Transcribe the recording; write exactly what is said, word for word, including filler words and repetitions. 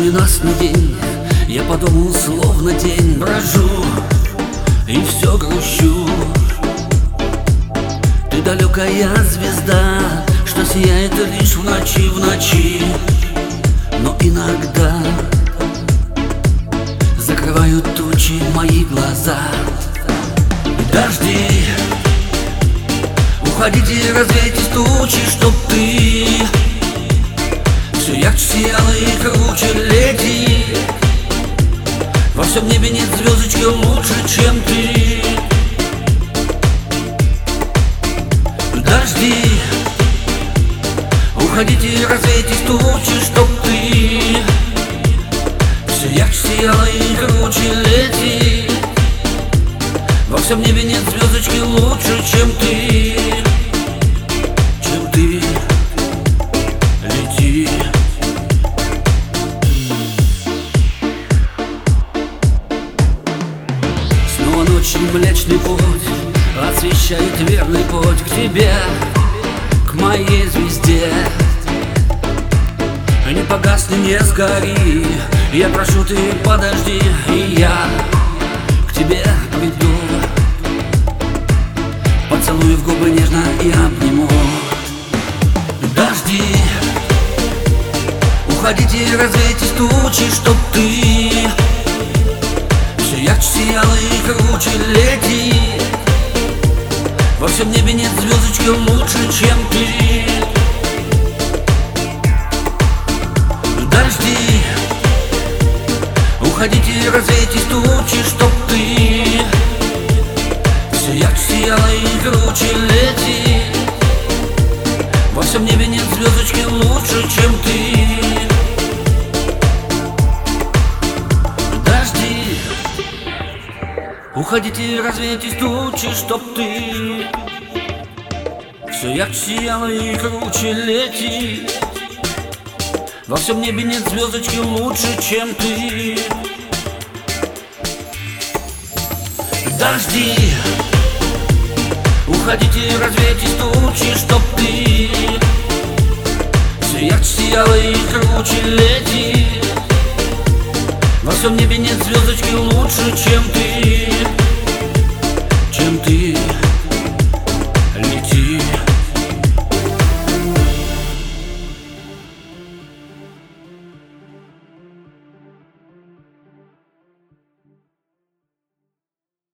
ненастный день, я по дому словно тень брожу и все грущу. Ты далекая звезда, что сияет лишь в ночи, в ночи. Но иногда закрывают тучи мои глаза. Дожди, уходите, развейтесь тучи, чтоб ты все ярче сияла и круче лети. Во всем небе нет звездочки лучше, чем ты. Дожди, уходите, развейтесь тучи, чтоб ты все ярче сияла и круче лети. Во всем небе нет звездочки лучше, чем ты. Чем ты. Лети. Снова ночь и Млечный Путь освещает верный путь к тебе, к моей звезде. Не погасни, не сгори, я прошу, ты подожди, и я к тебе приду. Поцелую в губы нежно и обниму. Дожди, уходите, развейтесь тучи, чтоб ты все ярче сияла и круче лети. Во всем небе нет звездочки лучше, чем ты. Дожди, уходите, развейтесь тучи, чтоб ты все ярче сияла и круче лети. Во всем небе нет звездочки лучше, чем ты. Дожди, уходите, развейтесь тучи, чтоб ты все ярче сияла и круче лети. Во всем небе нет звездочки лучше, чем ты. Дожди, уходите, развейтесь тучи, чтоб ты все ярче сияла и круче лети. Во всем небе нет звездочки лучше, чем ты.